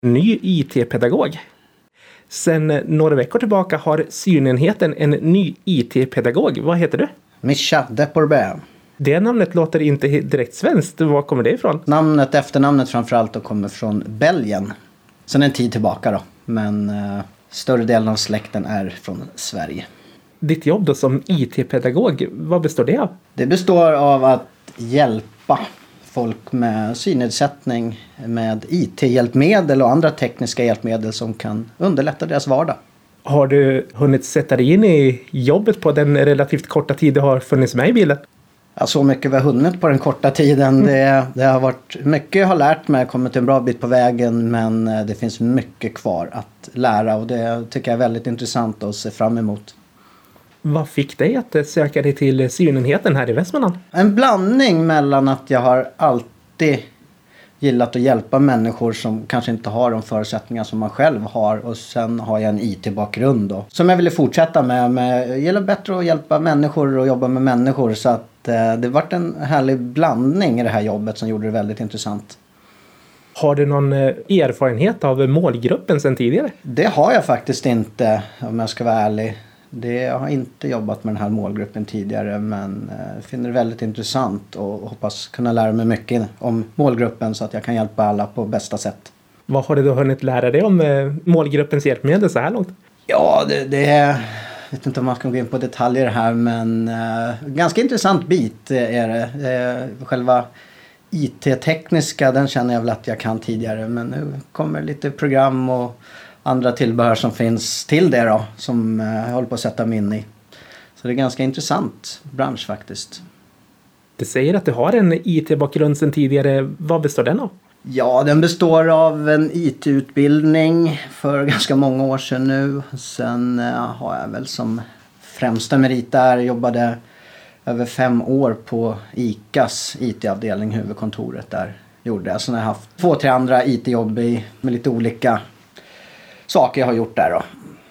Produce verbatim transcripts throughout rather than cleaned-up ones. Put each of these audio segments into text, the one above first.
ny I T-pedagog. Sen några veckor tillbaka har synenheten en ny I T-pedagog. Vad heter du? Mischa Deporbert. Det namnet låter inte direkt svenskt. Var kommer det ifrån? Namnet, efternamnet framförallt, och kommer från Belgien. Sen en tid tillbaka då. Men eh, större delen av släkten är från Sverige. Ditt jobb då som I T-pedagog, vad består det av? Det består av att hjälpa folk med synnedsättning med I T-hjälpmedel och andra tekniska hjälpmedel som kan underlätta deras vardag. Har du hunnit sätta dig in i jobbet på den relativt korta tid du har funnits med i bilen? Ja, så mycket vi har hunnit på den korta tiden. Mm. Det, det har varit mycket jag har lärt mig, kommit en bra bit på vägen, men det finns mycket kvar att lära och det tycker jag är väldigt intressant att se fram emot. Vad fick dig att söka dig till synenheten här i Västmanland? En blandning mellan att jag har alltid gillat att hjälpa människor som kanske inte har de förutsättningar som man själv har, och sen har jag en I T-bakgrund då, som jag ville fortsätta med. med jag gillar bättre att hjälpa människor och jobba med människor, så att eh, det varit en härlig blandning i det här jobbet som gjorde det väldigt intressant. Har du någon erfarenhet av målgruppen sedan tidigare? Det har jag faktiskt inte, om jag ska vara ärlig. Det, jag har inte jobbat med den här målgruppen tidigare, men eh, finner det väldigt intressant och hoppas kunna lära mig mycket om målgruppen så att jag kan hjälpa alla på bästa sätt. Vad har du då hunnit lära dig om eh, målgruppens hjälpmedel så här långt? Ja, det, det är... Jag vet inte om man ska gå in på detaljer här, men eh, ganska intressant bit är det. Eh, själva I T-tekniska, den känner jag väl att jag kan tidigare, men nu kommer lite program och andra tillbehör som finns till det då, som jag håller på att sätta mig in i. Så det är ganska intressant bransch faktiskt. Du säger att du har en I T-bakgrund sedan tidigare. Vad består den av? Ja, den består av en I T-utbildning för ganska många år sedan nu. Sen har jag väl som främsta merit där jobbade över fem år på ICAs I T-avdelning, huvudkontoret där gjorde jag. Sen har jag haft två, tre andra I T-jobb i, med lite olika saker jag har gjort där då.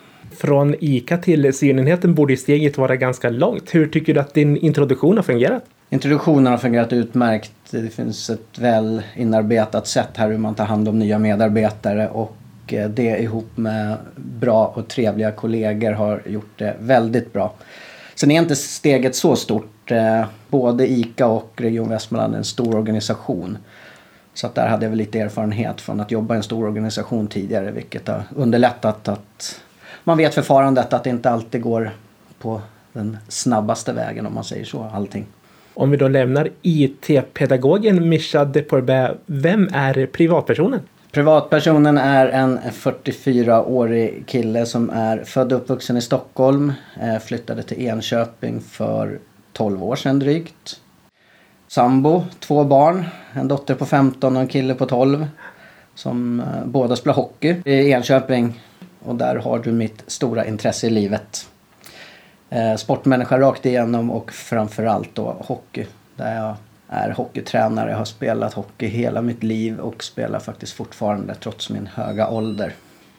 Från ICA till synenheten borde steget vara ganska långt. Hur tycker du att din introduktion har fungerat? Introduktionen har fungerat utmärkt. Det finns ett väl inarbetat sätt här hur man tar hand om nya medarbetare, och det ihop med bra och trevliga kollegor har gjort det väldigt bra. Sen är inte steget så stort. Både ICA och Region Västmanland är en stor organisation. Så att där hade jag väl lite erfarenhet från att jobba i en stor organisation tidigare, vilket har underlättat att man vet förfarandet, att det inte alltid går på den snabbaste vägen, om man säger så, allting. Om vi då lämnar I T-pedagogen Mischa Deporbert, vem är privatpersonen? Privatpersonen är en fyrtiofyraårig kille som är född och uppvuxen i Stockholm, flyttade till Enköping för tolv år sedan drygt. Sambo, två barn, en dotter på femton och en kille på tolv som eh, båda spelar hockey i Enköping, och där har du mitt stora intresse i livet. Eh, sportmänniska rakt igenom, och framförallt då hockey, där jag är hockeytränare. Jag har spelat hockey hela mitt liv och spelar faktiskt fortfarande trots min höga ålder.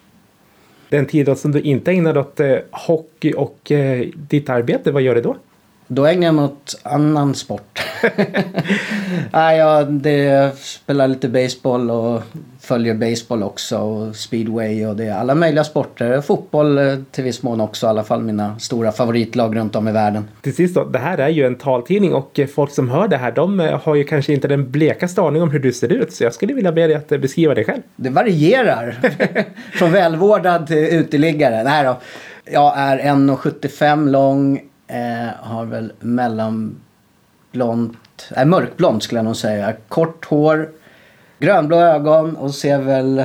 Den tiden som du inte ägnar åt eh, hockey och eh, ditt arbete, vad gör du då? Då ägnar jag mig åt annan sport. Nej, jag det, spelar lite baseball och följer baseball också, och speedway, och det är alla möjliga sporter. Fotboll till viss mån också, i alla fall mina stora favoritlag runt om i världen. Till sist då, det här är ju en taltidning, och folk som hör det här, de har ju kanske inte den blekaste aning om hur du ser ut, så jag skulle vilja be dig att beskriva dig själv. Det varierar från välvårdad till uteliggare. Nej då. Jag är en komma sjuttiofem lång. Eh, har väl mellanblont, äh, mörkblont skulle jag nog säga. Kort hår, grönblå ögon, och ser väl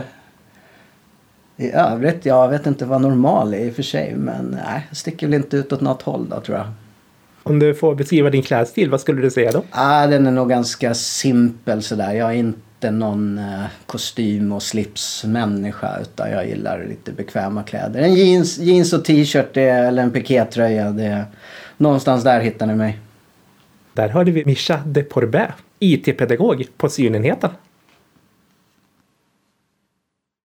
i övrigt, jag vet inte vad normal är i och för sig, men nej, jag sticker väl inte ut åt något håll då, tror jag. Om du får beskriva din klädstil, vad skulle du säga då? Ah, den är nog ganska simpel sådär. Jag är inte någon eh, kostym och slipsmänniska, utan jag gillar lite bekväma kläder. En jeans, jeans och t-shirt eller en pikétröja, det är någonstans där hittar ni mig. Där hörde vi Mischa Deporbert, I T-pedagog på synenheten.